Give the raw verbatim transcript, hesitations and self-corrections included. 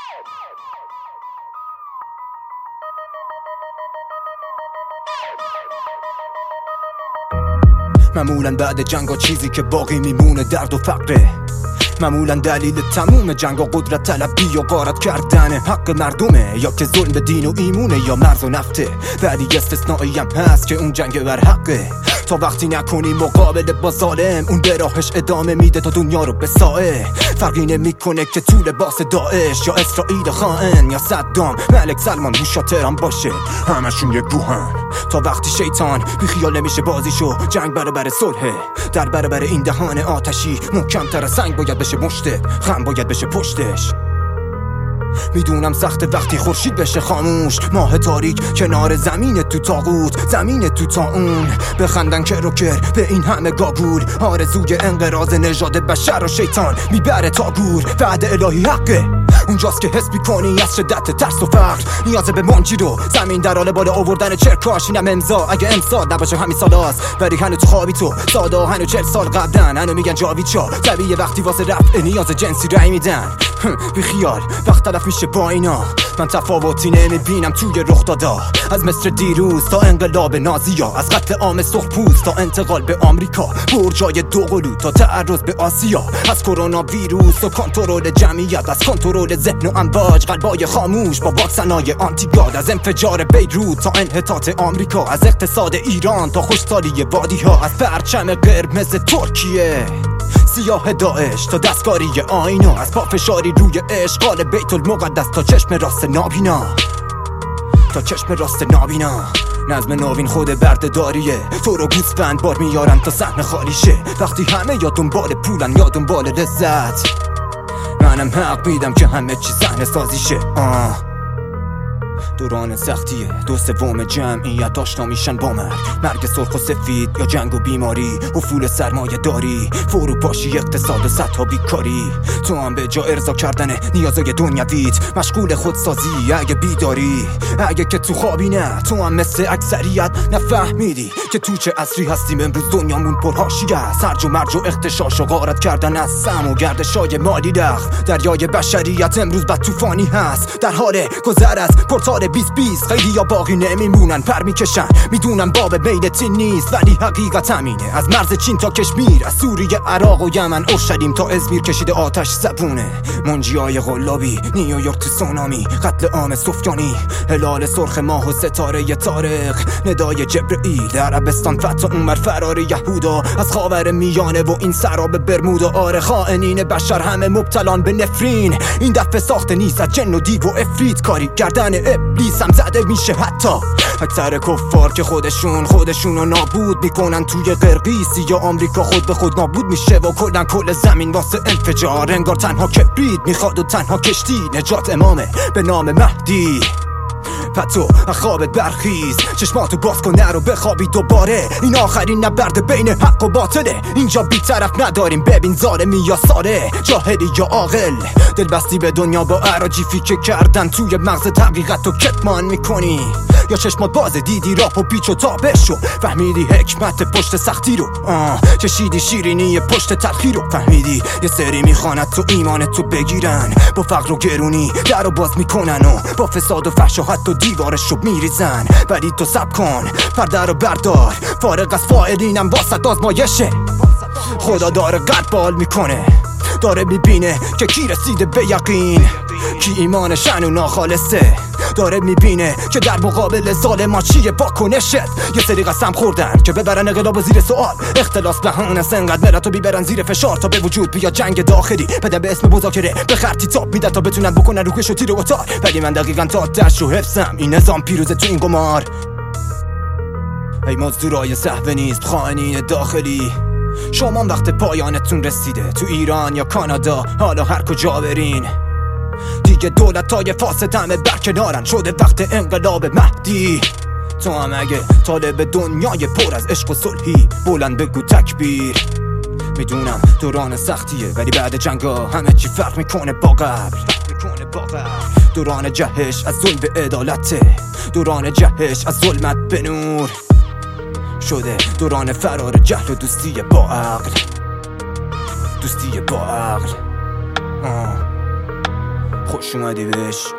معمولا بعد جنگا چیزی که باقی میمونه درد و فقره. معمولا دلیل تموم جنگا قدرت طلبی و غارت کردن حق مردمه، یا که ظلم به دین و ایمونه یا مرز و نفته. ولی استثنایی هم هست که اون جنگ بر حقه. تا وقتی نکنی مقابله با ظالم، اون به راهش ادامه میده تا دنیا رو بسائه. فرقی نمیکنه که طول باس داعش یا اسرائیل خائن یا صدام ملک سلمان موشاترم باشه، همشون یک بوهن. تا وقتی شیطان بی خیال نمیشه بازیشو، جنگ برابر صلحه. در برابر این دهان آتشی محکم‌تر از سنگ باید بشه مشتت، خم باید بشه پشتش. میدونم سخت وقتی خورشید بشه خاموش، ماه تاریک کنار زمین تو تاغوت، زمین تو تا اون بخندن کر و کر به این همه گاگول. آرزوی انقراض نژاد بشر و شیطان میبره تا گور. وعده الهی حقه، اونجاست که حس میکنی از شدت ترس و فقر نیاز به منجی رو زمین در حال بالا آوردن چرکاش. اینم امضا اگه امسال نباشه همین سالاست، ولی هنو تو خوابی تو ساده هنو چل سال قبلن. هنو میگن جاویدشا طبیعیه وقتی واسه رفع نیاز جنسی رای میدن. بی خیال وقت تلف میشه با اینا، من تفاوتی نمیبینم توی رخ دادا. از مصر دیروز تا انقلاب نازیا، از قتل عام سرخپوست تا انتقال به آمریکا، برجای دوقلو تا تعرض به آسیا. از کرونا ویروس و کنترل جمعیت، از کنترل ذهن و امواج قلبای خاموش با واکسنای آنتیگاد. از انفجار بیروت تا انحطاط آمریکا، از اقتصاد ایران تا خوشسالی وادی ها. از پرچم قرمز ترکیه سیاه داعش تا دستکاری آینا، از پافشاری روی اشغال بیت المقدس تا چشم راست نابینا، تا چشم راست نابینا. نظم نوین خود بردهداریه، تو رو گوسفند بار میارن تا صحنه خالی شه. وقتی همه یا دنبال پولن یا دنبال لذت، منم حق میدم که همه چی صحنه سازی شه. آه دوران سختیه، دو سوم جمعیت آشنا میشن با مرگ. مرگ سرخ و سفید یا جنگ و بیماری، افول سرمایه داری، فروپاشی اقتصاد و سطح بیکاری. تو هم به جا ارضا کردن نیازای دنیویت مشغول خودسازی. اگه بیداری اگه که تو خوابی نه، تو هم مثل اکثریت نفهمیدی که تو چه عصری هستیم امروز. دنیامون پر حاشیه است، هرج و مرج و اختشاش و غارت کردن از سم و گردشای مالی رخ. دریای بشریت امروز بد طوفانی هست، در حال گذر از پورتال بیست بیست. خیلی یا باقی نمیمونن پر میکشن، میدونم باب بیلتین نیست ولی حقیقت همینه. از مرز چین تا کشمیر، از سوریه عراق و یمن اورشلیم تا ازمیر کشیده آتش زبونه. منجیای غلابی، نیویورک تو سونامی، قتل عام سفیانی، هلال سرخ ماه و ستاره طارق، ندای جبرئیل، عربستان فتح عمر، فرار یهودا از خاور میانه و این سراب برمودا. آره خائنین بشر همه مبتلان به نفرین، این دفعه ساخته نیست از جن و دیو و افریت. کاری گردن ابلیس هم زده میشه حتی. اکثر کفار که خودشون خودشونو نابود میکنن توی قرقیسی یا آمریکا، خود به خود نابود میشه و کلن کل زمین واسه انفجار. انگار تنها کبرید میخواد و تنها کشتی نجات امامه به نام مهدی. پتو خوابت برخیز، چشماتو باز کن نرو بخوابی دوباره. این آخرین نبرد بین حق و باطله، اینجا بی طرف نداریم. ببین ظالمی یا ساره، جاهلی یا عاقل، دل بستی به دنیا با اراجی فیکه کردن. توی مغز حقیقت تو کتمان میکنی یا چشمات باز دیدی راه و پیچ و تابش رو. فهمیدی حکمت پشت سختی رو، آه چشیدی شیرینی پشت تلخی رو. فهمیدی یه سری میخواند تو ایمانت تو بگیرن، با فقر و گرونی در رو باز میکنن و با فساد و فحش و حتی دیوارش رو میریزن. ولی تو صبر کن، پرده رو بردار، فارغ از فاعلینم واسط آزمایشه. خدا داره قد بال میکنه، داره میبینه که کی رسیده به یقین، کی ایمانش هنو ناخالصه. داره میبینه که در مقابل ظالما چیه واکنشت. یه سری قسم خوردن که ببرن انقلاب زیر سوال، اختلاس بهونه سنقدر ملتو بیبرن زیر فشار تا به وجود بیا جنگ داخلی. بدن به اسم مذاکره به خرطی تاپ میدن تا بتونن بکنن روکش و تیر و اتار. ولی من دقیقاً تا دشت و حفظم، این نظام پیروزه تو این قمار. ای مزدورای صحبه نیست خائنین داخلی، شما وقت پایانتون رسیده. تو ایران یا کانادا حالا هر کجا برین، دیگه دولتای فاسد همه برکنارن. شده وقت انقلاب مهدی. تو هم اگه طالب دنیای پر از عشق و صلحی، بلند بگو تکبیر. میدونم دوران سختیه ولی بعد جنگا همه چی فرق میکنه با قبل. دوران جهش از ظلم به عدالته، دوران جهش از ظلمت به نور شده. دوران فرار جهل و دوستی با عقل، دوستی با عقل. آه. خوش اومدی بهش.